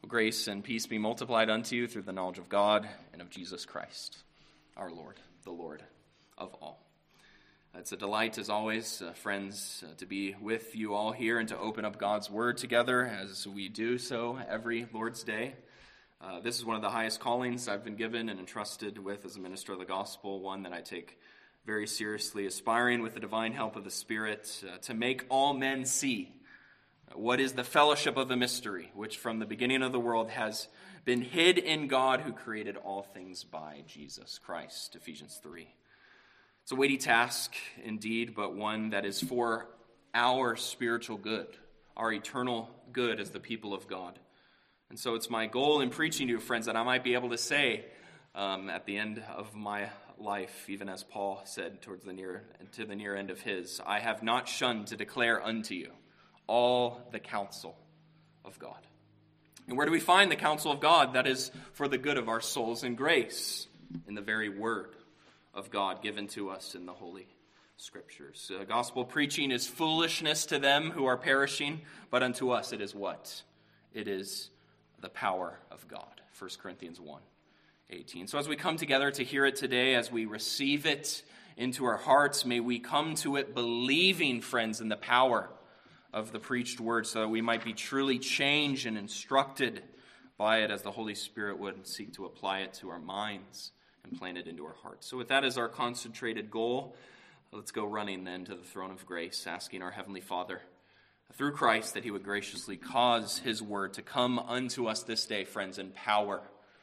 Grace and peace be multiplied unto you through the knowledge of God and of Jesus Christ, our Lord, the Lord of all. It's a delight, as always, friends, to be with you all here and to open up God's Word together as we do so every Lord's Day. This is one of the highest callings I've been given and entrusted with as a minister of the gospel, one that I take very seriously, aspiring with the divine help of the Spirit to make all men see what is the fellowship of the mystery, which from the beginning of the world has been hid in God who created all things by Jesus Christ, Ephesians 3. It's a weighty task indeed, but one that is for our spiritual good, our eternal good as the people of God. And so it's my goal in preaching to you, friends, that I might be able to say at the end of my life, even as Paul said to the near end of his, I have not shunned to declare unto you all the counsel of God. And where do we find the counsel of God? That is for the good of our souls in grace, in the very word of God given to us in the Holy Scriptures. Gospel preaching is foolishness to them who are perishing, but unto us it is what? It is the power of God. 1 Corinthians 1:18. So as we come together to hear it today, as we receive it into our hearts, may we come to it believing, friends, in the power of the preached word, so that we might be truly changed and instructed by it as the Holy Spirit would seek to apply it to our minds and plant it into our hearts. So with that as our concentrated goal, let's go running then to the throne of grace, asking our Heavenly Father through Christ that he would graciously cause his word to come unto us this day, friends, in power,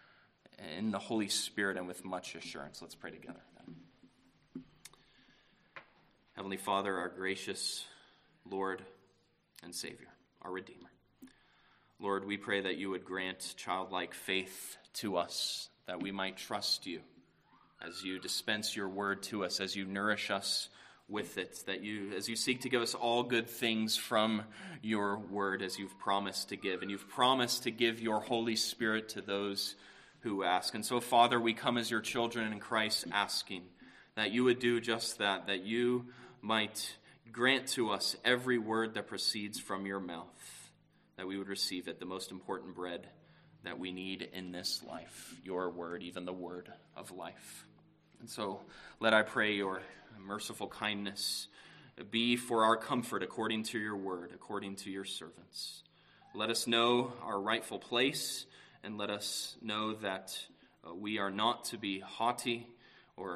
in the Holy Spirit, and with much assurance. Let's pray together then. Heavenly Father, our gracious Lord and Savior, our Redeemer. Lord, we pray that you would grant childlike faith to us, that we might trust you as you dispense your word to us, as you nourish us with it, that as you seek to give us all good things from your word, as you've promised to give. And you've promised to give your Holy Spirit to those who ask. And so, Father, we come as your children in Christ asking that you would do just that, that you might grant to us every word that proceeds from your mouth, that we would receive it, the most important bread that we need in this life, your word, even the word of life. And so let, I pray, your merciful kindness be for our comfort according to your word, according to your servants. Let us know our rightful place, and let us know that we are not to be haughty or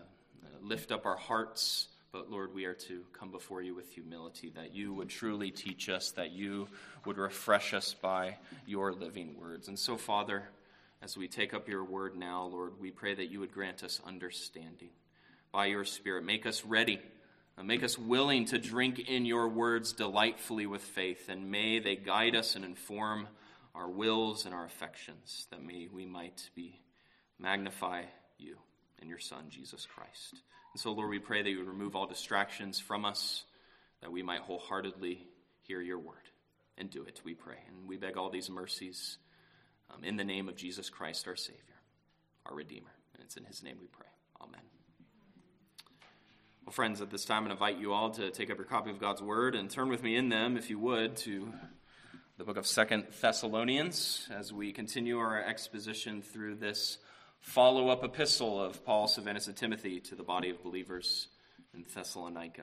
lift up our hearts, but, Lord, we are to come before you with humility, that you would truly teach us, that you would refresh us by your living words. And so, Father, as we take up your word now, Lord, we pray that you would grant us understanding by your Spirit. Make us ready. Make us willing to drink in your words delightfully with faith, and may they guide us and inform our wills and our affections, that we might magnify you and your Son, Jesus Christ. And so, Lord, we pray that you would remove all distractions from us, that we might wholeheartedly hear your word and do it, we pray. And we beg all these mercies in the name of Jesus Christ, our Savior, our Redeemer. And it's in his name we pray. Amen. Well, friends, at this time, I invite you all to take up your copy of God's word and turn with me in them, if you would, to the book of 2 Thessalonians, as we continue our exposition through this follow-up epistle of Paul, Silvanus, and Timothy to the body of believers in Thessalonica.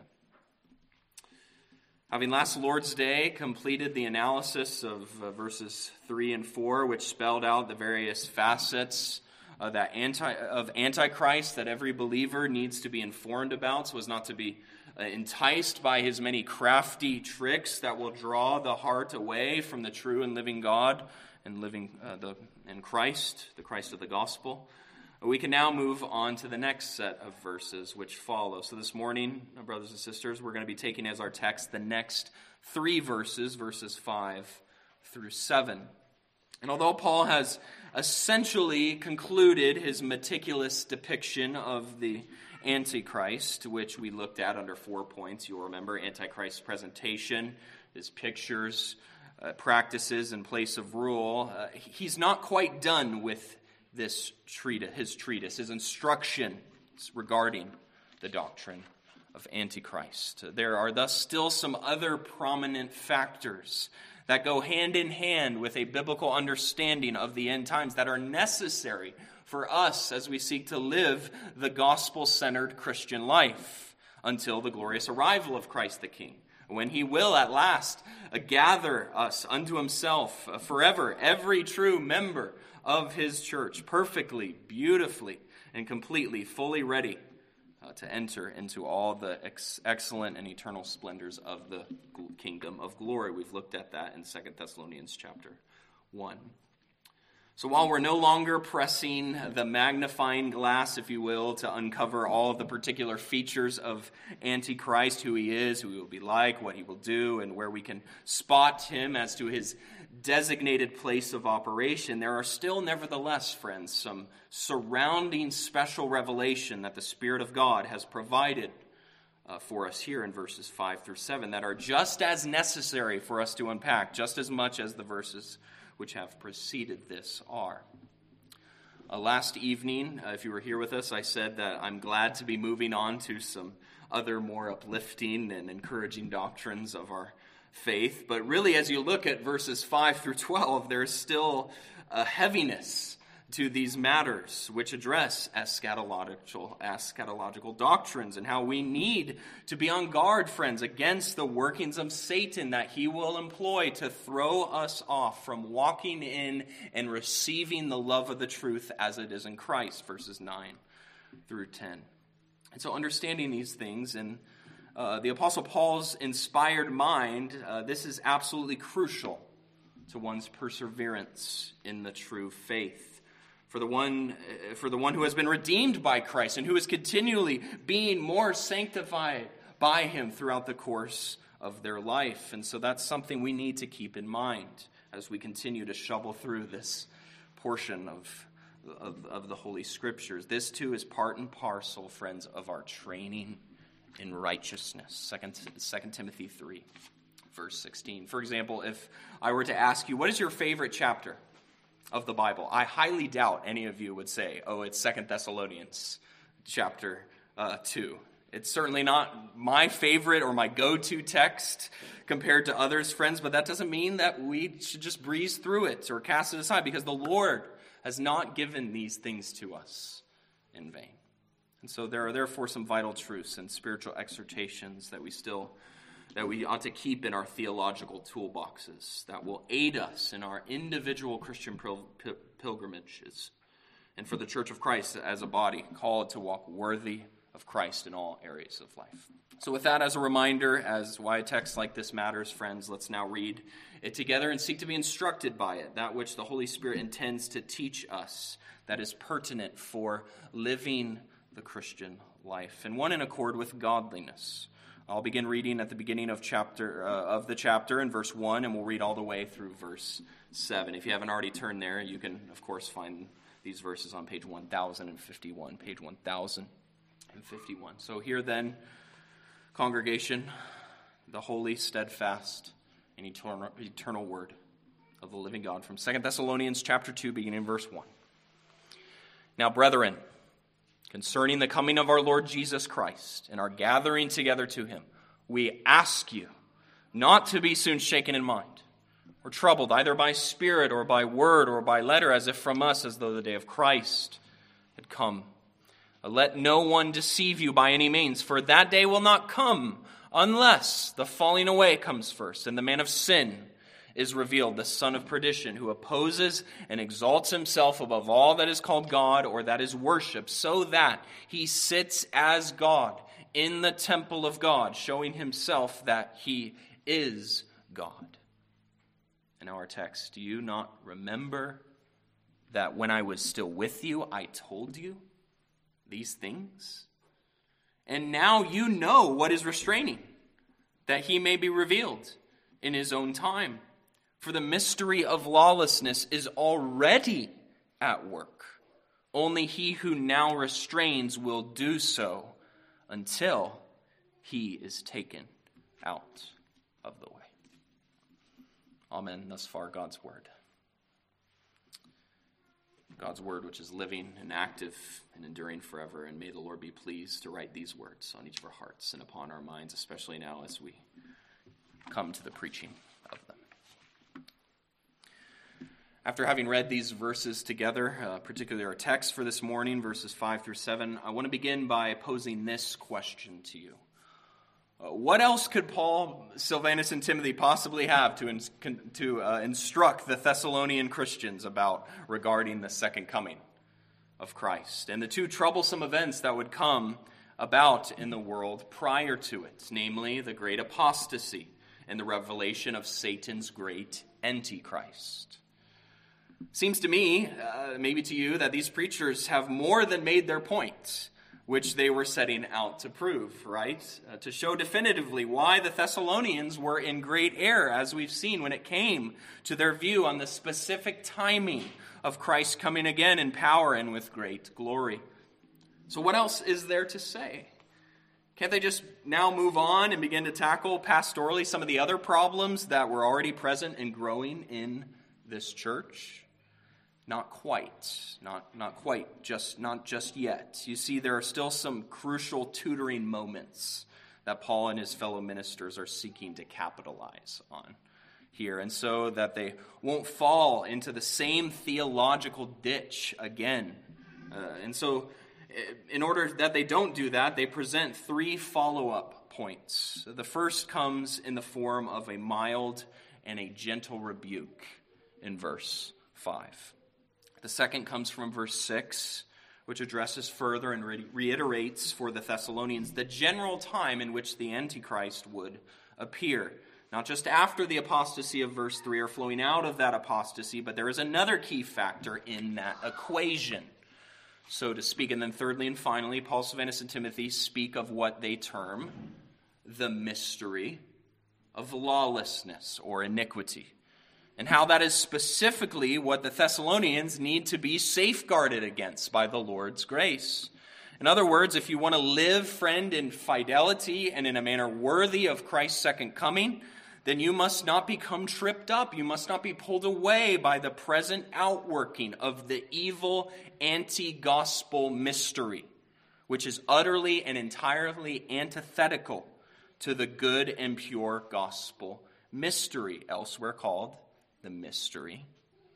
Having last Lord's Day completed the analysis of verses 3 and 4, which spelled out the various facets of Antichrist that every believer needs to be informed about, so as not to be enticed by his many crafty tricks that will draw the heart away from the true and living God and living in Christ, the Christ of the gospel. We can now move on to the next set of verses which follow. So this morning, brothers and sisters, we're going to be taking as our text the next 3 verses, verses 5 through 7. And although Paul has essentially concluded his meticulous depiction of the Antichrist, which we looked at under 4 points, you'll remember Antichrist's presentation, his pictures, practices, and place of rule, he's not quite done with this treatise, his instruction regarding the doctrine of Antichrist. There are thus still some other prominent factors that go hand in hand with a biblical understanding of the end times, that are necessary for us as we seek to live the gospel-centered Christian life until the glorious arrival of Christ the King, when he will at last gather us unto himself forever, every true member of his church, perfectly, beautifully, and completely, fully ready to enter into all the excellent and eternal splendors of the kingdom of glory. We've looked at that in 2 Thessalonians chapter 1. So while we're no longer pressing the magnifying glass, if you will, to uncover all of the particular features of Antichrist, who he is, who he will be like, what he will do, and where we can spot him as to his designated place of operation, there are still, nevertheless, friends, some surrounding special revelation that the Spirit of God has provided for us here in verses 5 through 7 that are just as necessary for us to unpack, just as much as the verses which have preceded this are. Last evening, if you were here with us, I said that I'm glad to be moving on to some other more uplifting and encouraging doctrines of our faith. But really, as you look at verses 5 through 12, there's still a heaviness to these matters which address eschatological doctrines and how we need to be on guard, friends, against the workings of Satan that he will employ to throw us off from walking in and receiving the love of the truth as it is in Christ, verses 9 through 10. And so understanding these things in the Apostle Paul's inspired mind, this is absolutely crucial to one's perseverance in the true faith. For the one who has been redeemed by Christ and who is continually being more sanctified by him throughout the course of their life. And so that's something we need to keep in mind as we continue to shovel through this portion of the Holy Scriptures. This too is part and parcel, friends, of our training in righteousness. 2 Timothy 3, verse 16. For example, if I were to ask you, what is your favorite chapter of the Bible? I highly doubt any of you would say, oh, it's 2 Thessalonians chapter 2. It's certainly not my favorite or my go-to text compared to others, friends, but that doesn't mean that we should just breeze through it or cast it aside, because the Lord has not given these things to us in vain. And so there are therefore some vital truths and spiritual exhortations that we ought to keep in our theological toolboxes that will aid us in our individual Christian pilgrimages and for the Church of Christ as a body called to walk worthy of Christ in all areas of life. So with that as a reminder, as why a text like this matters, friends, let's now read it together and seek to be instructed by it, that which the Holy Spirit intends to teach us that is pertinent for living the Christian life, and one in accord with godliness. I'll begin reading at the beginning of the chapter in verse 1, and we'll read all the way through verse 7. If you haven't already turned there, you can, of course, find these verses on page 1051, page 1051. So here then, congregation, the holy, steadfast, and eternal word of the living God from 2 Thessalonians chapter 2, beginning in verse 1. Now, brethren, concerning the coming of our Lord Jesus Christ and our gathering together to him, we ask you not to be soon shaken in mind or troubled either by spirit or by word or by letter, as if from us, as though the day of Christ had come. Let no one deceive you by any means, for that day will not come unless the falling away comes first, and the man of sin is revealed, the son of perdition, who opposes and exalts himself above all that is called God or that is worshipped, so that he sits as God in the temple of God, showing himself that he is God. In our text, do you not remember that when I was still with you, I told you these things? And now you know what is restraining, that he may be revealed in his own time. For the mystery of lawlessness is already at work. Only he who now restrains will do so until he is taken out of the way. Amen. Thus far, God's word. God's word, which is living and active and enduring forever. And may the Lord be pleased to write these words on each of our hearts and upon our minds, especially now as we come to the preaching of them. After having read these verses together, particularly our text for this morning, verses 5 through 7, I want to begin by posing this question to you. What else could Paul, Silvanus, and Timothy possibly have to instruct the Thessalonian Christians about regarding the second coming of Christ and the two troublesome events that would come about in the world prior to it, namely the great apostasy and the revelation of Satan's great Antichrist? Seems to me, maybe to you, that these preachers have more than made their point, which they were setting out to prove, right? To show definitively why the Thessalonians were in great error, as we've seen when it came to their view on the specific timing of Christ coming again in power and with great glory. So what else is there to say? Can't they just now move on and begin to tackle pastorally some of the other problems that were already present and growing in this church? Not quite. Not just yet. You see, there are still some crucial tutoring moments that Paul and his fellow ministers are seeking to capitalize on here, and so that they won't fall into the same theological ditch again. And so, in order that they don't do that, they present three follow-up points. The first comes in the form of a mild and a gentle rebuke in verse 5. The second comes from verse 6, which addresses further and reiterates for the Thessalonians the general time in which the Antichrist would appear. Not just after the apostasy of verse 3 or flowing out of that apostasy, but there is another key factor in that equation, so to speak. And then thirdly and finally, Paul, Silvanus, and Timothy speak of what they term the mystery of lawlessness or iniquity, and how that is specifically what the Thessalonians need to be safeguarded against by the Lord's grace. In other words, if you want to live, friend, in fidelity and in a manner worthy of Christ's second coming, then you must not become tripped up. You must not be pulled away by the present outworking of the evil anti-gospel mystery, which is utterly and entirely antithetical to the good and pure gospel mystery, elsewhere called the mystery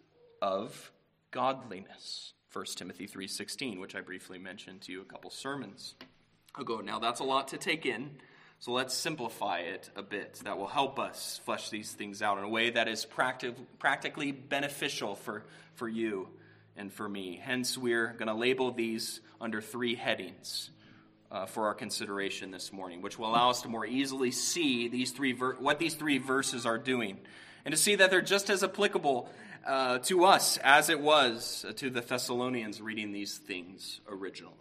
of godliness. 1 Timothy 3:16, which I briefly mentioned to you a couple sermons ago. Now that's a lot to take in, so let's simplify it a bit. That will help us flesh these things out in a way that is practically beneficial for you and for me. Hence, we're going to label these under three headings for our consideration this morning, which will allow us to more easily see what these three verses are doing, and to see that they're just as applicable to us as it was to the Thessalonians reading these things originally.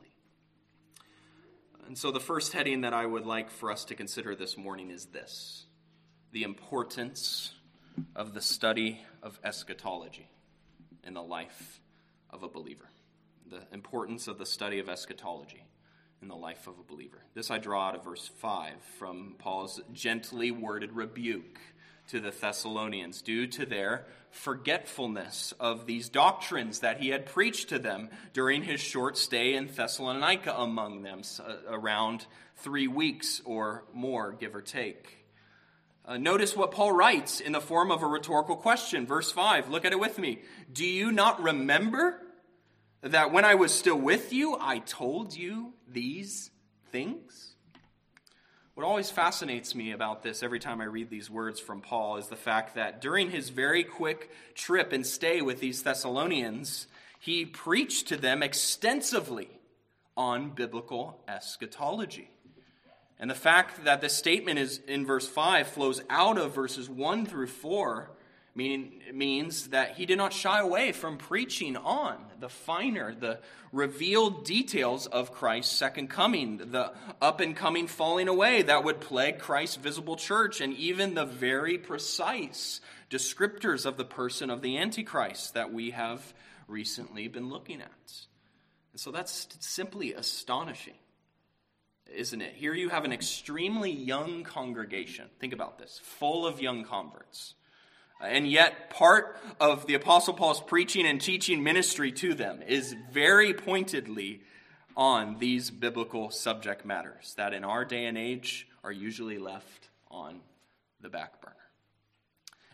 And so the first heading that I would like for us to consider this morning is this: the importance of the study of eschatology in the life of a believer. The importance of the study of eschatology in the life of a believer. This I draw out of verse 5 from Paul's gently worded rebuke to the Thessalonians due to their forgetfulness of these doctrines that he had preached to them during his short stay in Thessalonica among them, around 3 weeks or more, give or take. Notice what Paul writes in the form of a rhetorical question. Verse 5, look at it with me. Do you not remember that when I was still with you, I told you these things? What always fascinates me about this every time I read these words from Paul is the fact that during his very quick trip and stay with these Thessalonians, he preached to them extensively on biblical eschatology. And the fact that this statement is in verse 5 flows out of verses 1 through 4 means that he did not shy away from preaching on the finer, the revealed details of Christ's second coming, the up and coming falling away that would plague Christ's visible church, and even the very precise descriptors of the person of the Antichrist that we have recently been looking at. And so that's simply astonishing, isn't it? Here you have an extremely young congregation. Think about this, full of young converts. And yet, part of the Apostle Paul's preaching and teaching ministry to them is very pointedly on these biblical subject matters that in our day and age are usually left on the back burner.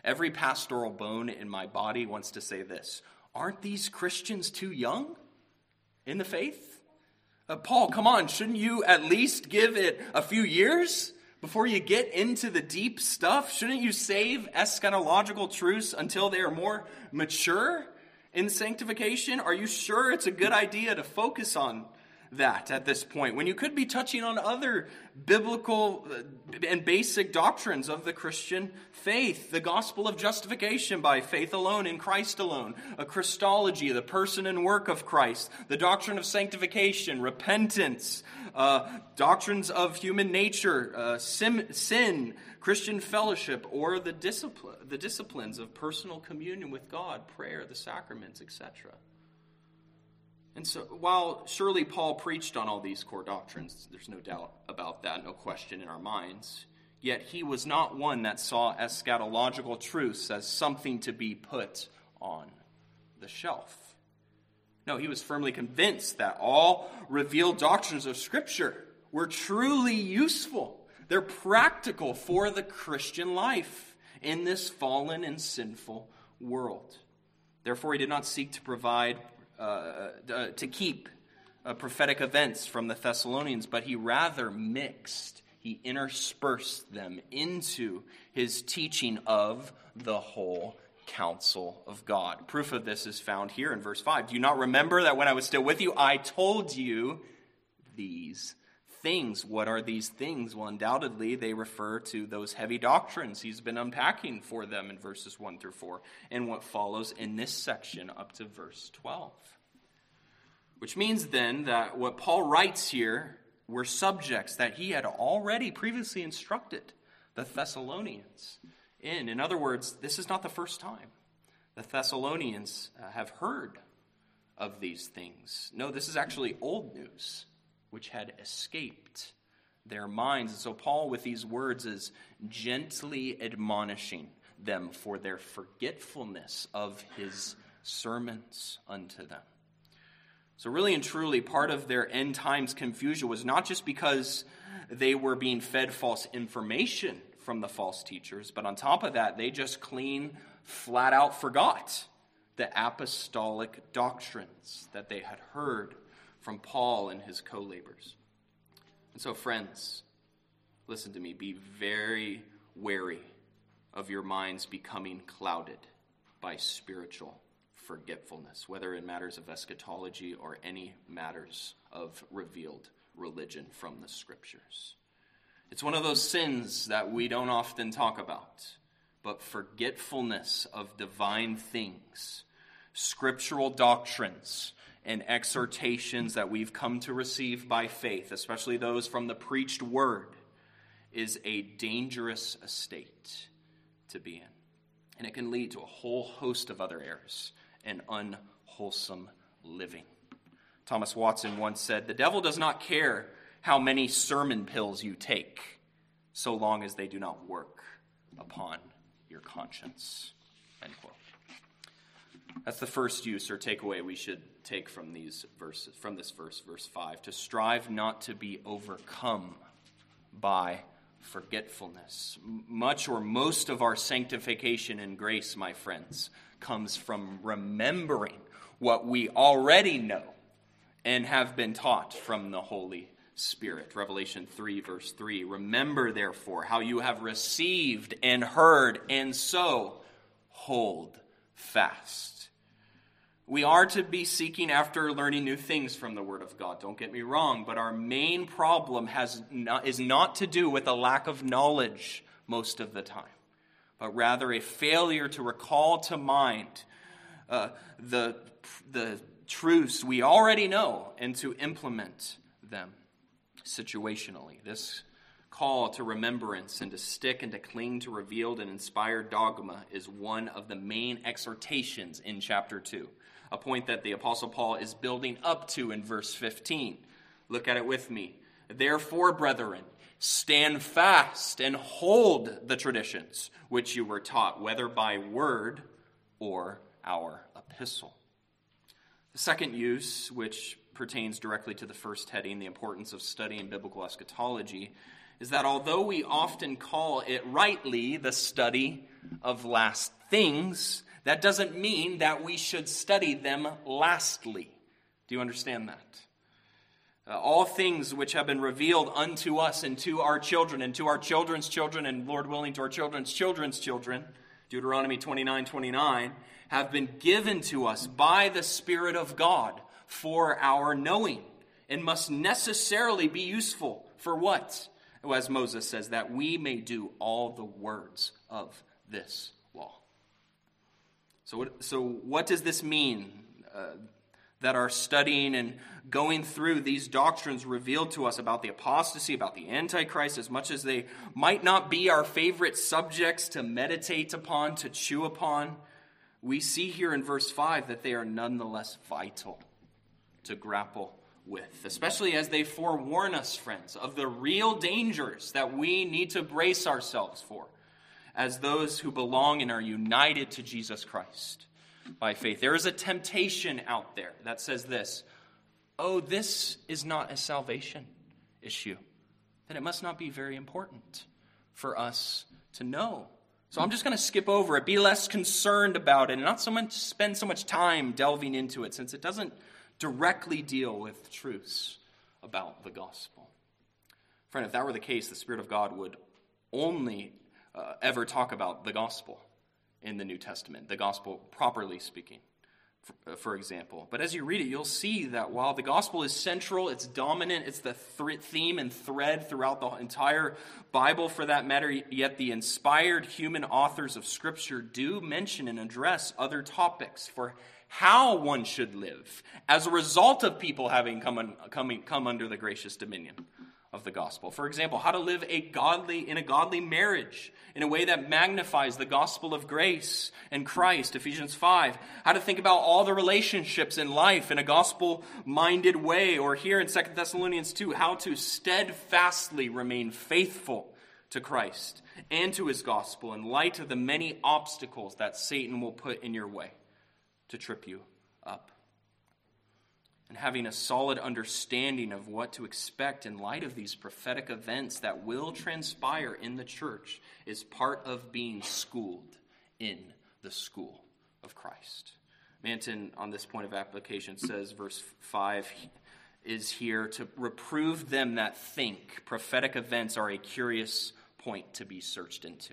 Every pastoral bone in my body wants to say this: aren't these Christians too young in the faith? Paul, come on, shouldn't you at least give it a few years before you get into the deep stuff? Shouldn't you save eschatological truths until they are more mature in sanctification? Are you sure it's a good idea to focus on that at this point, when you could be touching on other biblical and basic doctrines of the Christian faith? The gospel of justification by faith alone in Christ alone, a Christology, the person and work of Christ, the doctrine of sanctification, repentance, doctrines of human nature, sin, Christian fellowship, or the disciplines of personal communion with God, prayer, the sacraments, etc. And so, while surely Paul preached on all these core doctrines, there's no doubt about that, no question in our minds, yet he was not one that saw eschatological truths as something to be put on the shelf. No, he was firmly convinced that all revealed doctrines of Scripture were truly useful. They're practical for the Christian life in this fallen and sinful world. Therefore, he did not seek to keep prophetic events from the Thessalonians, but he rather he interspersed them into his teaching of the whole counsel of God. Proof of this is found here in verse 5. Do you not remember that when I was still with you, I told you these things? What are these things? Well, undoubtedly, they refer to those heavy doctrines he's been unpacking for them in verses 1 through 4, and what follows in this section up to verse 12. Which means then that what Paul writes here were subjects that he had already previously instructed the Thessalonians in. In other words, this is not the first time the Thessalonians have heard of these things. No, this is actually old news, which had escaped their minds. And so Paul, with these words, is gently admonishing them for their forgetfulness of his sermons unto them. So really and truly, part of their end times confusion was not just because they were being fed false information from the false teachers, but on top of that, they just flat out forgot the apostolic doctrines that they had heard from Paul and his co-laborers. And so, friends, listen to me, be very wary of your minds becoming clouded by spiritual forgetfulness, whether in matters of eschatology or any matters of revealed religion from the Scriptures. It's one of those sins that we don't often talk about, but forgetfulness of divine things, scriptural doctrines, and exhortations that we've come to receive by faith, especially those from the preached word, is a dangerous estate to be in. And it can lead to a whole host of other errors and unwholesome living. Thomas Watson once said, "The devil does not care how many sermon pills you take, so long as they do not work upon your conscience." End quote. That's the first use or takeaway we should take from these verses, from this verse, verse 5, to strive not to be overcome by forgetfulness. Much or most of our sanctification and grace, my friends, comes from remembering what we already know and have been taught from the Holy Spirit. Revelation 3, verse 3, "Remember, therefore, how you have received and heard, and so hold fast." We are to be seeking after learning new things from the Word of God, don't get me wrong, but our main problem is not to do with a lack of knowledge most of the time, but rather a failure to recall to mind the truths we already know and to implement them situationally. This call to remembrance and to stick and to cling to revealed and inspired dogma is one of the main exhortations in chapter 2. A point that the Apostle Paul is building up to in verse 15. Look at it with me. "Therefore, brethren, stand fast and hold the traditions which you were taught, whether by word or our epistle." The second use, which pertains directly to the first heading, the importance of studying biblical eschatology, is that although we often call it rightly the study of last things, that doesn't mean that we should study them lastly. Do you understand that? All things which have been revealed unto us and to our children and to our children's children and, Lord willing, to our children's children, Deuteronomy 29:29, have been given to us by the Spirit of God for our knowing, and must necessarily be useful for what? As Moses says, that we may do all the words of this law. So what does this mean? That our studying and going through these doctrines revealed to us about the apostasy, about the Antichrist, as much as they might not be our favorite subjects to meditate upon, to chew upon, we see here in verse 5 that they are nonetheless vital to grapple with, especially as they forewarn us, friends, of the real dangers that we need to brace ourselves for as those who belong and are united to Jesus Christ by faith. There is a temptation out there that says this: oh, this is not a salvation issue, then it must not be very important for us to know. So I'm just going to skip over it, be less concerned about it, and not so much spend so much time delving into it, since it doesn't directly deal with truths about the gospel. Friend, if that were the case, the Spirit of God would only ever talk about the gospel in the New Testament, the gospel properly speaking, for example. But as you read it, you'll see that while the gospel is central, it's dominant, it's the theme and thread throughout the entire Bible for that matter, yet the inspired human authors of Scripture do mention and address other topics for how one should live as a result of people having come under the gracious dominion of the gospel. For example, how to live in a godly marriage in a way that magnifies the gospel of grace and Christ, Ephesians 5. How to think about all the relationships in life in a gospel-minded way, or here in 2 Thessalonians 2, how to steadfastly remain faithful to Christ and to his gospel in light of the many obstacles that Satan will put in your way to trip you up. And having a solid understanding of what to expect in light of these prophetic events that will transpire in the church is part of being schooled in the school of Christ. Manton, on this point of application, says verse 5 is here to reprove them that think prophetic events are a curious point to be searched into.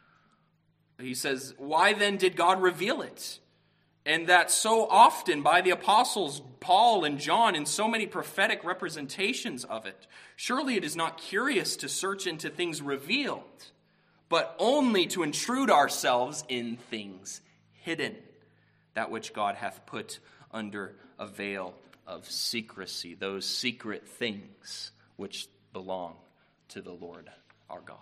He says, why then did God reveal it? And that so often by the apostles Paul and John in so many prophetic representations of it. Surely it is not curious to search into things revealed, but only to intrude ourselves in things hidden, that which God hath put under a veil of secrecy, those secret things which belong to the Lord our God.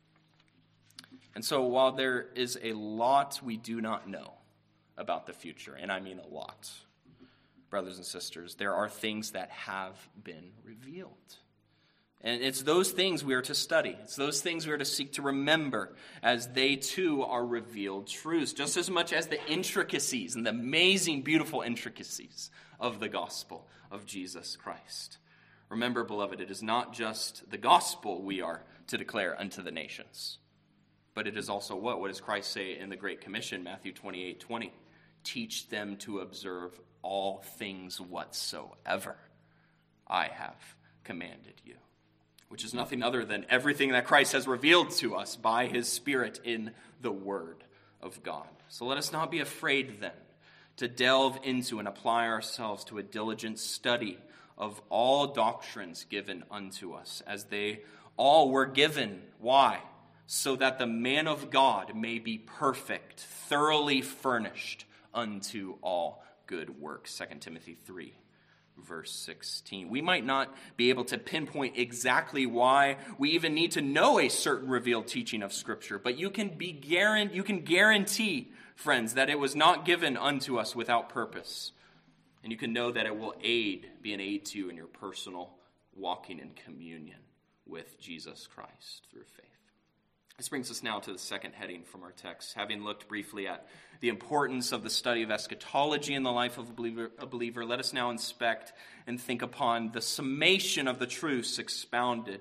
And so while there is a lot we do not know about the future, and I mean a lot, brothers and sisters, there are things that have been revealed. And it's those things we are to study. It's those things we are to seek to remember, as they too are revealed truths, just as much as the intricacies and the amazing, beautiful intricacies of the gospel of Jesus Christ. Remember, beloved, it is not just the gospel we are to declare unto the nations, but it is also what? What does Christ say in the Great Commission, Matthew 28:20? Teach them to observe all things whatsoever I have commanded you. Which is nothing other than everything that Christ has revealed to us by his Spirit in the Word of God. So let us not be afraid then to delve into and apply ourselves to a diligent study of all doctrines given unto us, as they all were given. Why? So that the man of God may be perfect, thoroughly furnished unto all good works. 2 Timothy 3, verse 16. We might not be able to pinpoint exactly why we even need to know a certain revealed teaching of Scripture, but you can guarantee, friends, that it was not given unto us without purpose. And you can know that it will be an aid to you in your personal walking in communion with Jesus Christ through faith. This brings us now to the second heading from our text. Having looked briefly at the importance of the study of eschatology in the life of a believer, let us now inspect and think upon the summation of the truths expounded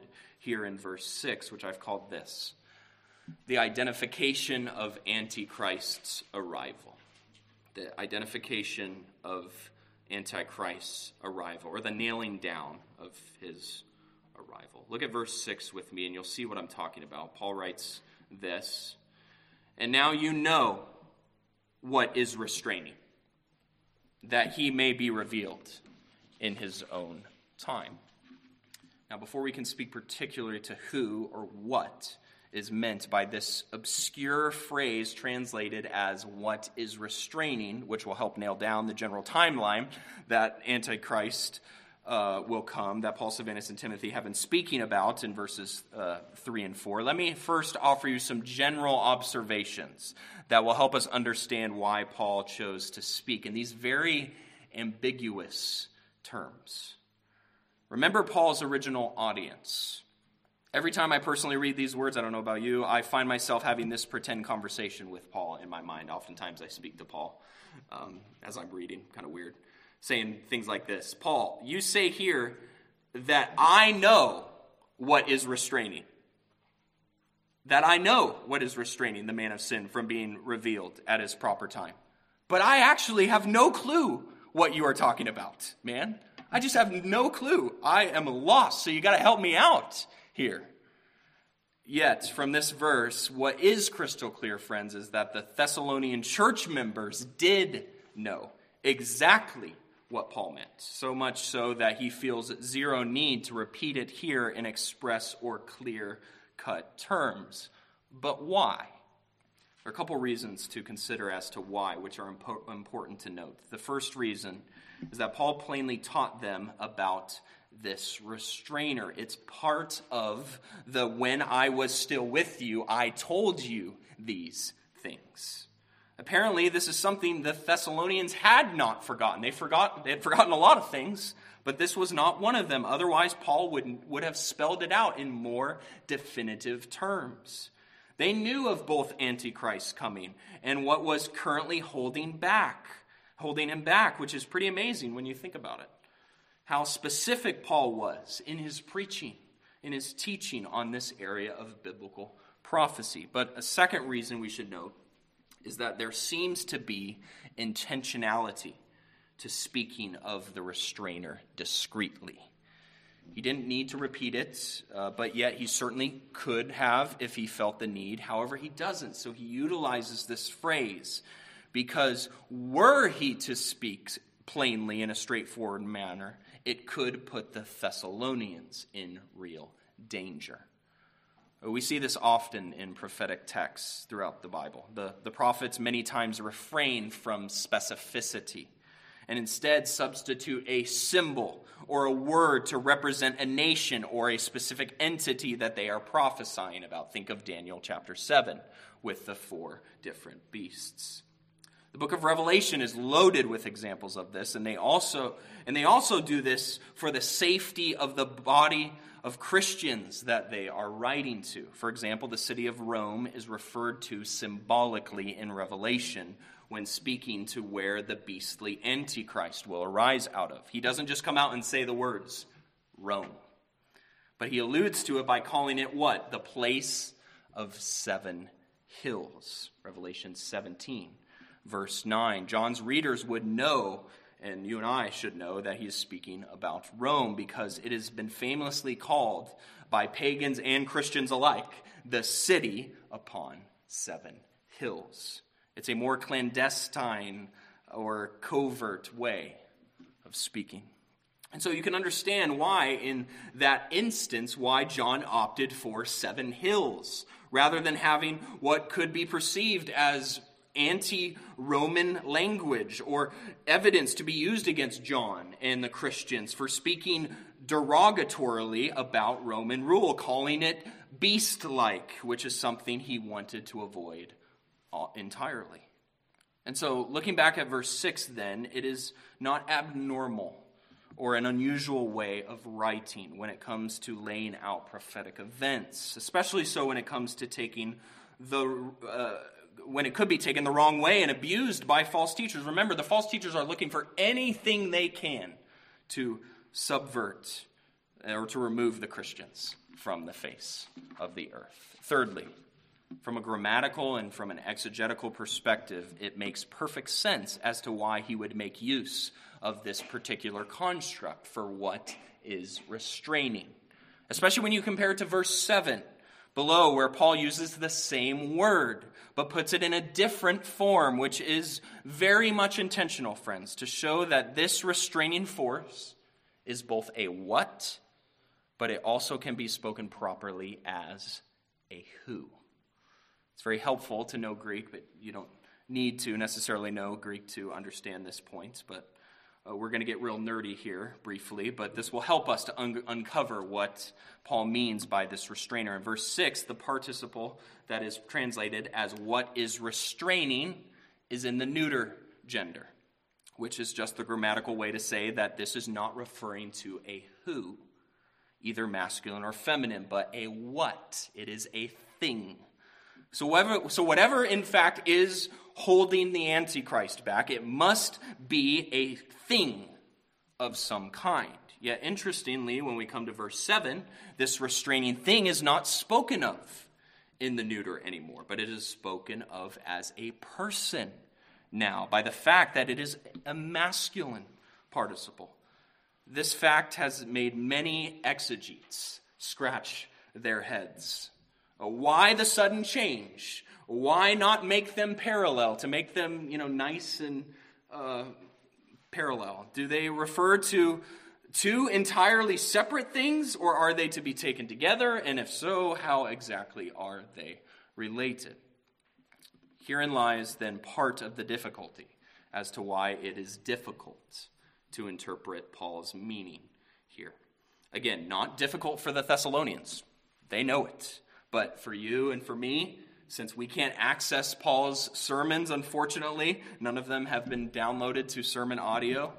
here in verse 6, which I've called this: the identification of Antichrist's arrival. The identification of Antichrist's arrival, or the nailing down of his arrival. Look at verse 6 with me, and you'll see what I'm talking about. Paul writes this: "And now you know what is restraining, that he may be revealed in his own time." Now, before we can speak particularly to who or what is meant by this obscure phrase translated as "what is restraining," which will help nail down the general timeline that Antichrist will come, that Paul, Silvanus, and Timothy have been speaking about in verses 3 and 4. Let me first offer you some general observations that will help us understand why Paul chose to speak in these very ambiguous terms. Remember Paul's original audience. Every time I personally read these words, I don't know about you, I find myself having this pretend conversation with Paul in my mind. Oftentimes I speak to Paul as I'm reading, kind of weird, saying things like this: "Paul, you say here that I know what is restraining. That I know what is restraining the man of sin from being revealed at his proper time. But I actually have no clue what you are talking about, man. I just have no clue. I am lost, so you got to help me out here." Yet, from this verse, what is crystal clear, friends, is that the Thessalonian church members did know exactly what Paul meant. So much so that he feels zero need to repeat it here in express or clear-cut terms. But why? There are a couple reasons to consider as to why, which are important to note. The first reason is that Paul plainly taught them about this restrainer. It's part of the "when I was still with you, I told you these things." Apparently, this is something the Thessalonians had not forgotten. They had forgotten a lot of things, but this was not one of them. Otherwise, Paul would have spelled it out in more definitive terms. They knew of both Antichrist coming and what was currently holding him back, which is pretty amazing when you think about it. How specific Paul was in his preaching, in his teaching on this area of biblical prophecy. But a second reason we should note is that there seems to be intentionality to speaking of the restrainer discreetly. He didn't need to repeat it, but yet he certainly could have if he felt the need. However, he doesn't, so he utilizes this phrase because were he to speak plainly in a straightforward manner, it could put the Thessalonians in real danger. We see this often in prophetic texts throughout the Bible. The prophets many times refrain from specificity and instead substitute a symbol or a word to represent a nation or a specific entity that they are prophesying about. Think of Daniel chapter 7 with the 4 different beasts. The book of Revelation is loaded with examples of this, and they also do this for the safety of the body of Christians that they are writing to. For example, the city of Rome is referred to symbolically in Revelation when speaking to where the beastly Antichrist will arise out of. He doesn't just come out and say the words, Rome. But he alludes to it by calling it what? The place of 7 hills. Revelation 17, verse 9. John's readers would know, and you and I should know, that he is speaking about Rome because it has been famously called by pagans and Christians alike the city upon 7 hills. It's a more clandestine or covert way of speaking. And so you can understand why, in that instance, why John opted for 7 hills rather than having what could be perceived as anti-Roman language or evidence to be used against John and the Christians for speaking derogatorily about Roman rule, calling it beast-like, which is something he wanted to avoid entirely. And so, looking back at verse 6 then, it is not abnormal or an unusual way of writing when it comes to laying out prophetic events, especially so when it comes to taking when it could be taken the wrong way and abused by false teachers. Remember, the false teachers are looking for anything they can to subvert or to remove the Christians. from the face of the earth. Thirdly, from a grammatical and from an exegetical perspective, it makes perfect sense as to why he would make use of this particular construct for what is restraining. Especially when you compare it to verse 7 below, where Paul uses the same word, but puts it in a different form, which is very much intentional, friends, to show that this restraining force is both a what, but it also can be spoken properly as a who. It's very helpful to know Greek, but you don't need to necessarily know Greek to understand this point. But we're going to get real nerdy here briefly, but this will help us to uncover what Paul means by this restrainer. In verse 6, the participle that is translated as what is restraining is in the neuter gender, which is just the grammatical way to say that this is not referring to a who, either masculine or feminine, but a what. It is a thing. So whatever in fact is holding the Antichrist back, it must be a thing of some kind. Yet interestingly, when we come to verse 7, this restraining thing is not spoken of in the neuter anymore, but it is spoken of as a person now, by the fact that it is a masculine participle. This fact has made many exegetes scratch their heads. Why the sudden change? Why not make them parallel, to make them, nice and parallel? Do they refer to two entirely separate things, or are they to be taken together? And if so, how exactly are they related? Herein lies then part of the difficulty as to why it is difficult to interpret Paul's meaning here. Again, not difficult for the Thessalonians. They know it. But for you and for me, since we can't access Paul's sermons, unfortunately, none of them have been downloaded to sermon audio,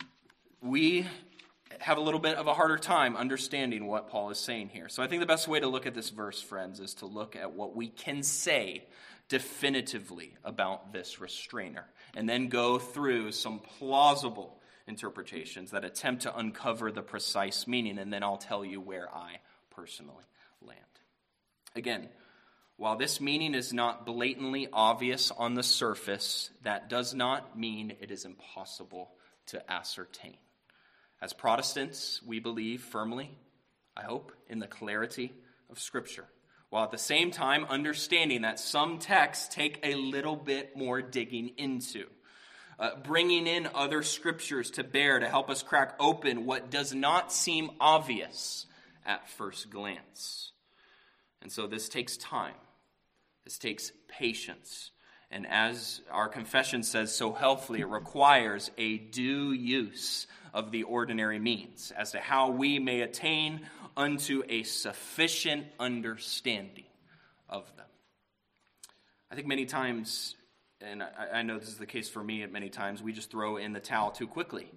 we have a little bit of a harder time understanding what Paul is saying here. So I think the best way to look at this verse, friends, is to look at what we can say definitively about this restrainer, and then go through some plausible interpretations that attempt to uncover the precise meaning, and then I'll tell you where I personally land. Again, while this meaning is not blatantly obvious on the surface, that does not mean it is impossible to ascertain. As Protestants, we believe firmly, I hope, in the clarity of Scripture, while at the same time understanding that some texts take a little bit more digging into, bringing in other scriptures to bear to help us crack open what does not seem obvious at first glance. And so this takes time. This takes patience. And as our confession says so helpfully, it requires a due use of the ordinary means as to how we may attain unto a sufficient understanding of them. I think many times, and I know this is the case for me at many times, we just throw in the towel too quickly.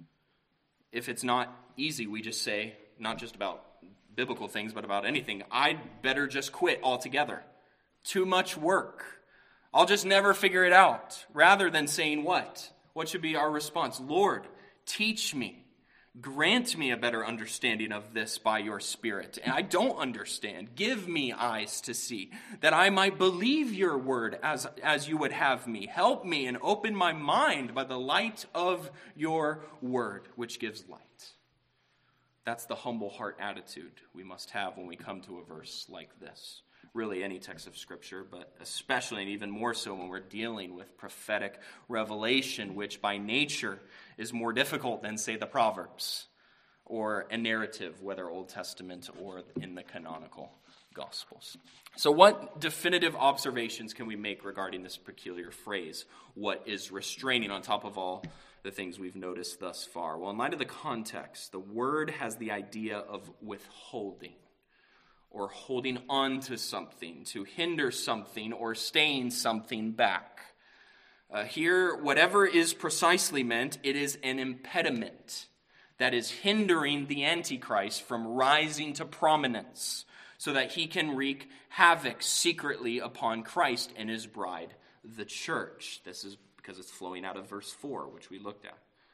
If it's not easy, we just say, not just about biblical things, but about anything, I'd better just quit altogether. Too much work. I'll just never figure it out. Rather than saying what? What should be our response? Lord, teach me. Grant me a better understanding of this by your Spirit. And I don't understand. Give me eyes to see, that I might believe your word as you would have me. Help me and open my mind by the light of your word, which gives light. That's the humble heart attitude we must have when we come to a verse like this. Really any text of Scripture, but especially and even more so when we're dealing with prophetic revelation, which by nature is more difficult than, say, the Proverbs or a narrative, whether Old Testament or in the canonical Gospels. So what definitive observations can we make regarding this peculiar phrase, what is restraining, on top of all the things we've noticed thus far? Well, in light of the context, the word has the idea of withholding, or holding on to something, to hinder something, or staying something back. Here, whatever is precisely meant, it is an impediment that is hindering the Antichrist from rising to prominence so that he can wreak havoc secretly upon Christ and his bride, the church. This is because it's flowing out of verse 4, which we looked at.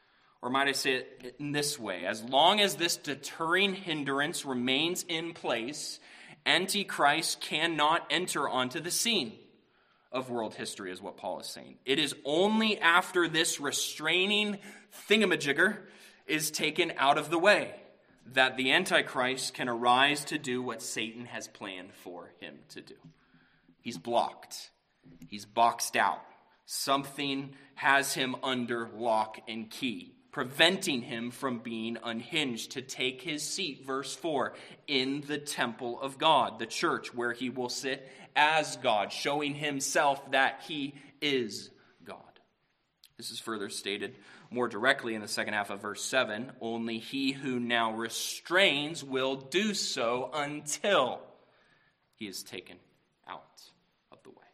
Or might I say it in this way? As long as this deterring hindrance remains in place, Antichrist cannot enter onto the scene of world history, is what Paul is saying. It is only after this restraining thingamajigger is taken out of the way that the Antichrist can arise to do what Satan has planned for him to do. He's blocked. He's boxed out. Something has him under lock and key, preventing him from being unhinged to take his seat, verse 4, in the temple of God, the church, where he will sit as God, showing himself that he is God. This is further stated more directly in the second half of verse 7. Only he who now restrains will do so until he is taken out of the way.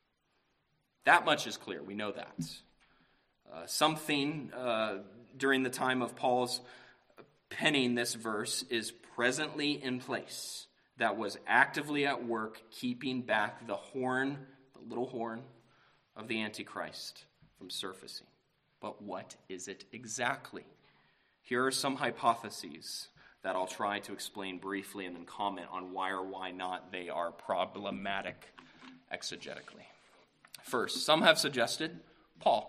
That much is clear. We know that. Something during the time of Paul's penning this verse is presently in place that was actively at work keeping back the little horn of the Antichrist from surfacing. But what is it exactly? Here are some hypotheses that I'll try to explain briefly and then comment on why or why not they are problematic exegetically. First, some have suggested Paul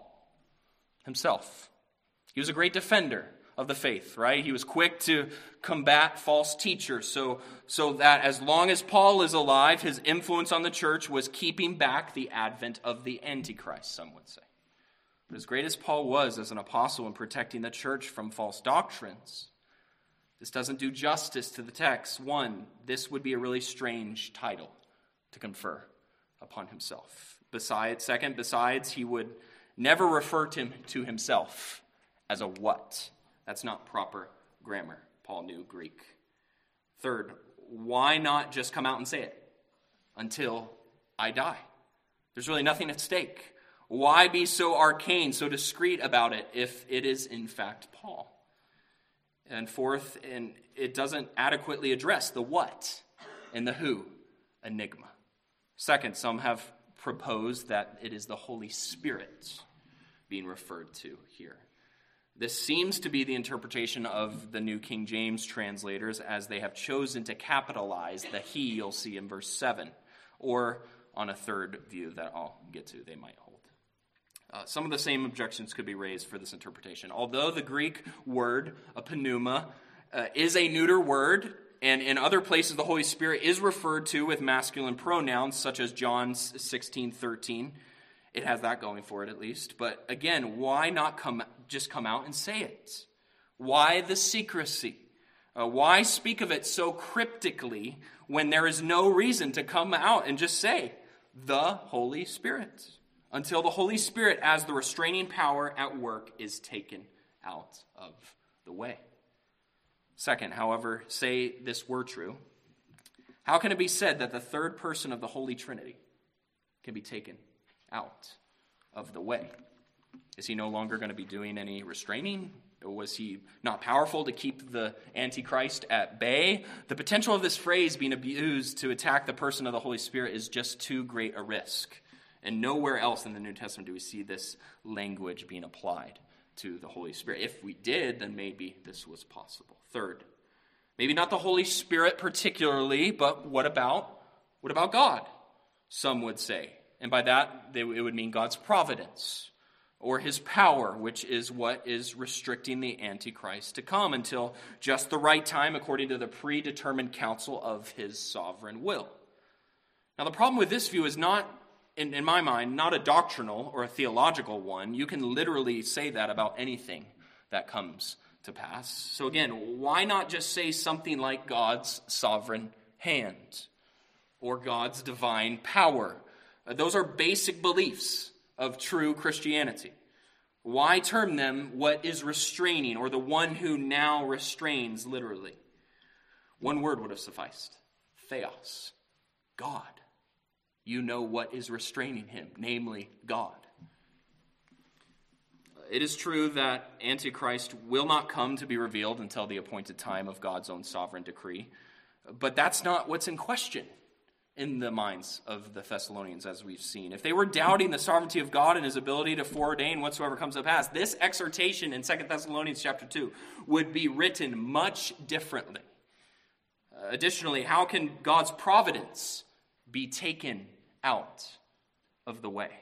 himself. He was a great defender of the faith, right? He was quick to combat false teachers so that as long as Paul is alive, his influence on the church was keeping back the advent of the Antichrist, some would say. But as great as Paul was as an apostle in protecting the church from false doctrines, this doesn't do justice to the text. One, this would be a really strange title to confer upon himself. Besides, he would never refer to himself as a what. That's not proper grammar. Paul knew Greek. Third, why not just come out and say it? Until I die. There's really nothing at stake. Why be so arcane, so discreet about it if it is in fact Paul? And fourth, and it doesn't adequately address the what and the who enigma. Second, some have proposed that it is the Holy Spirit being referred to here. This seems to be the interpretation of the New King James translators, as they have chosen to capitalize the he you'll see in verse 7, or on a third view that I'll get to, they might hold. Some of the same objections could be raised for this interpretation. Although the Greek word, pneuma, is a neuter word, and in other places the Holy Spirit is referred to with masculine pronouns, such as John 16:13. It has that going for it at least. But again, why not just come out and say it? Why the secrecy? Why speak of it so cryptically when there is no reason to come out and just say, the Holy Spirit? Until the Holy Spirit, as the restraining power at work, is taken out of the way. Second, however, say this were true, how can it be said that the third person of the Holy Trinity can be taken out of the way? Is he no longer going to be doing any restraining? Or was he not powerful to keep the Antichrist at bay? The potential of this phrase being abused to attack the person of the Holy Spirit is just too great a risk. And nowhere else in the New Testament do we see this language being applied to the Holy Spirit. If we did, then maybe this was possible. Third, maybe not the Holy Spirit particularly, but what about God? Some would say. And by that, it would mean God's providence or his power, which is what is restricting the Antichrist to come until just the right time according to the predetermined counsel of his sovereign will. Now, the problem with this view is not, in my mind, not a doctrinal or a theological one. You can literally say that about anything that comes to pass. So again, why not just say something like God's sovereign hand or God's divine power? Those are basic beliefs of true Christianity. Why term them what is restraining, or the one who now restrains, literally? One word would have sufficed. Theos. God. You know what is restraining him, namely God. It is true that Antichrist will not come to be revealed until the appointed time of God's own sovereign decree, but that's not what's in question in the minds of the Thessalonians, as we've seen. If they were doubting the sovereignty of God and his ability to foreordain whatsoever comes to pass, this exhortation in 2 Thessalonians chapter 2 would be written much differently. Additionally, how can God's providence be taken out of the way?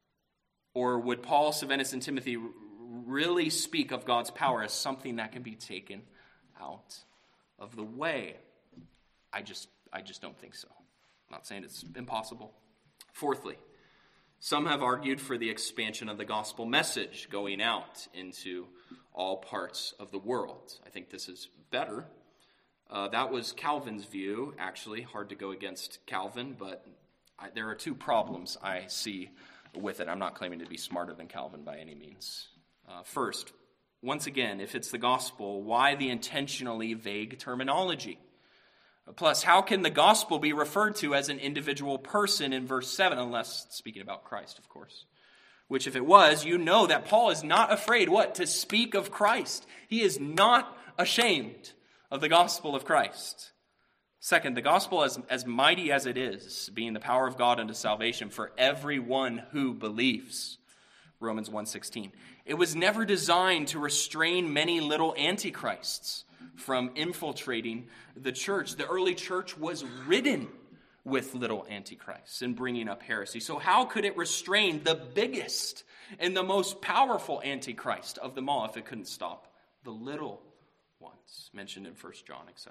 Or would Paul, Silvanus, and Timothy really speak of God's power as something that can be taken out of the way? I just don't think so. I'm not saying it's impossible. Fourthly, some have argued for the expansion of the gospel message going out into all parts of the world. I think this is better. That was Calvin's view, actually. Hard to go against Calvin, but there are two problems I see with it. I'm not claiming to be smarter than Calvin by any means. First, once again, if it's the gospel, why the intentionally vague terminology? Plus, how can the gospel be referred to as an individual person in verse 7, unless speaking about Christ, of course? Which, if it was, you know that Paul is not afraid, to speak of Christ. He is not ashamed of the gospel of Christ. Second, the gospel, as mighty as it is, being the power of God unto salvation for everyone who believes. Romans 1:16. It was never designed to restrain many little antichrists from infiltrating the church. The early church was ridden with little antichrists and bringing up heresy. So how could it restrain the biggest and the most powerful antichrist of them all if it couldn't stop the little ones mentioned in 1 John, etc.?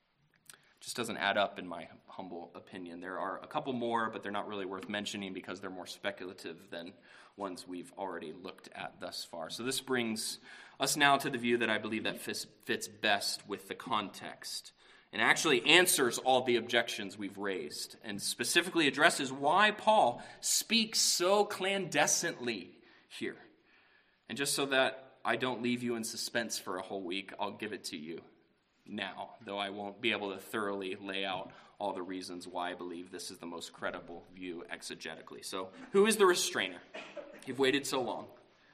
Just doesn't add up in my humble opinion. There are a couple more, but they're not really worth mentioning because they're more speculative than ones we've already looked at thus far. So this brings us now to the view that I believe that fits best with the context and actually answers all the objections we've raised and specifically addresses why Paul speaks so clandestinely here. And just so that I don't leave you in suspense for a whole week, I'll give it to you now, though I won't be able to thoroughly lay out all the reasons why I believe this is the most credible view exegetically. So, who is the restrainer? You've waited so long.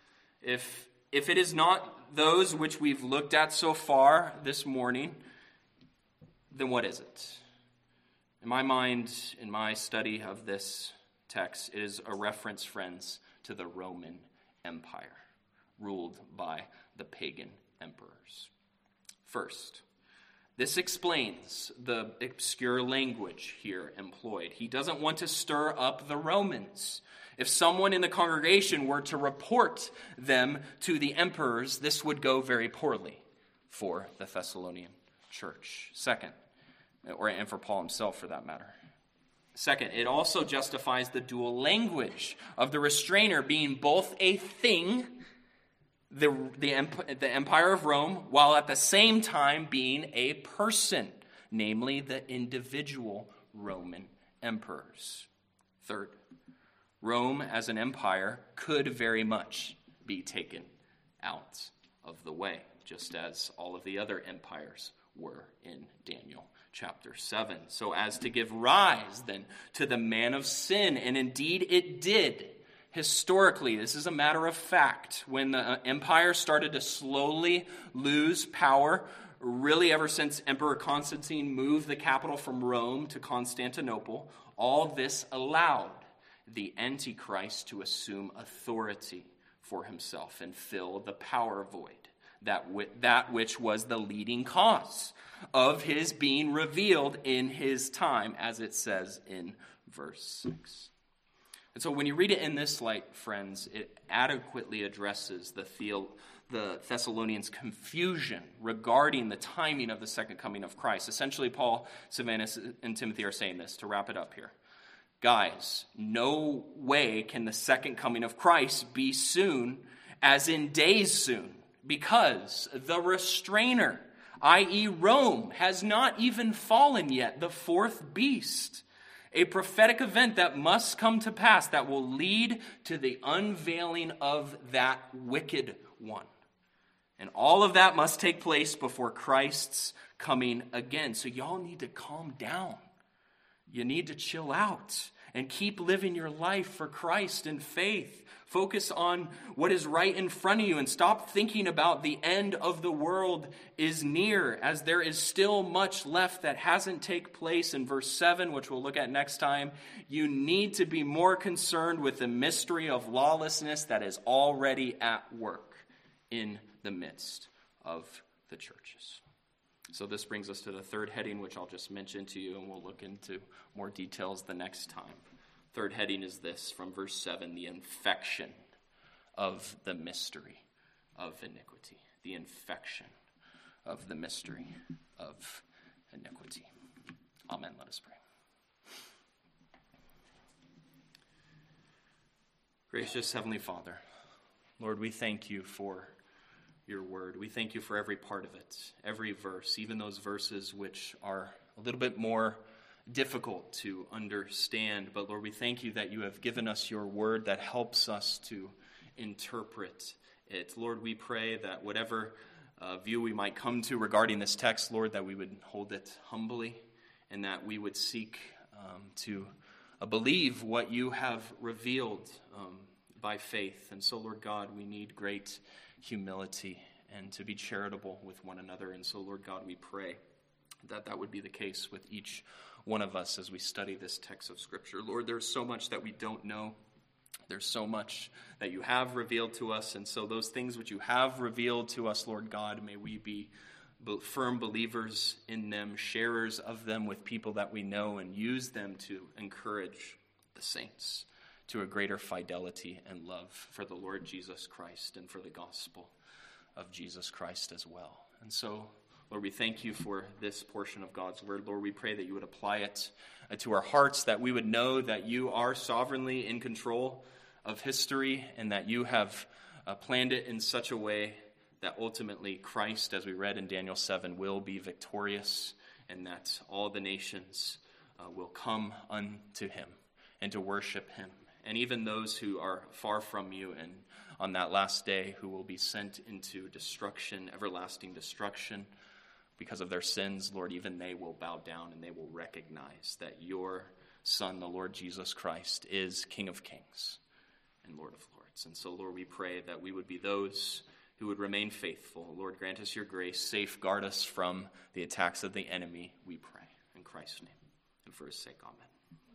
If it is not those which we've looked at so far this morning, then what is it? In my mind, in my study of this text, it is a reference, friends, to the Roman Empire, ruled by the pagan emperors. First, this explains the obscure language here employed. He doesn't want to stir up the Romans. If someone in the congregation were to report them to the emperors, this would go very poorly for the Thessalonian church. Second, and for Paul himself for that matter. Second, it also justifies the dual language of the restrainer being both a thing, the Empire of Rome, while at the same time being a person, namely the individual Roman emperors. Third, Rome as an empire could very much be taken out of the way, just as all of the other empires were in Daniel chapter 7, so as to give rise then to the man of sin, and indeed it did. Historically, this is a matter of fact. When the empire started to slowly lose power, really ever since Emperor Constantine moved the capital from Rome to Constantinople, all this allowed the Antichrist to assume authority for himself and fill the power void, that which was the leading cause of his being revealed in his time, as it says in verse 6. And so when you read it in this light, friends, it adequately addresses the Thessalonians' confusion regarding the timing of the second coming of Christ. Essentially, Paul, Silvanus, and Timothy are saying this to wrap it up here. Guys, no way can the second coming of Christ be soon, as in days soon, because the restrainer, i.e. Rome, has not even fallen yet, the fourth beast. A prophetic event that must come to pass that will lead to the unveiling of that wicked one. And all of that must take place before Christ's coming again. So y'all need to calm down. You need to chill out. and keep living your life for Christ in faith. Focus on what is right in front of you and stop thinking about the end of the world is near, as there is still much left that hasn't taken place. In verse 7, which we'll look at next time, you need to be more concerned with the mystery of lawlessness that is already at work in the midst of the churches. So this brings us to the third heading, which I'll just mention to you, and we'll look into more details the next time. Third heading is this, from verse 7, the infection of the mystery of iniquity. The infection of the mystery of iniquity. Amen. Let us pray. Gracious Heavenly Father, Lord, we thank you for your word. We thank you for every part of it, every verse, even those verses which are a little bit more difficult to understand. But Lord, we thank you that you have given us your word that helps us to interpret it. Lord, we pray that whatever view we might come to regarding this text, Lord, that we would hold it humbly and that we would seek to believe what you have revealed by faith. And so, Lord God, we need great humility and to be charitable with one another. And so, Lord God, we pray that that would be the case with each one of us as we study this text of Scripture. Lord, there's so much that we don't know. There's so much that you have revealed to us. And so those things which you have revealed to us, Lord God, may we be firm believers in them, sharers of them with people that we know, and use them to encourage the saints to a greater fidelity and love for the Lord Jesus Christ and for the gospel of Jesus Christ as well. And so, Lord, we thank you for this portion of God's word. Lord, we pray that you would apply it to our hearts, that we would know that you are sovereignly in control of history and that you have planned it in such a way that ultimately Christ, as we read in Daniel 7, will be victorious, and that all the nations will come unto him and to worship him. And even those who are far from you and on that last day who will be sent into destruction, everlasting destruction, because of their sins, Lord, even they will bow down and they will recognize that your Son, the Lord Jesus Christ, is King of Kings and Lord of Lords. And so, Lord, we pray that we would be those who would remain faithful. Lord, grant us your grace, safeguard us from the attacks of the enemy, we pray. In Christ's name and for his sake, amen.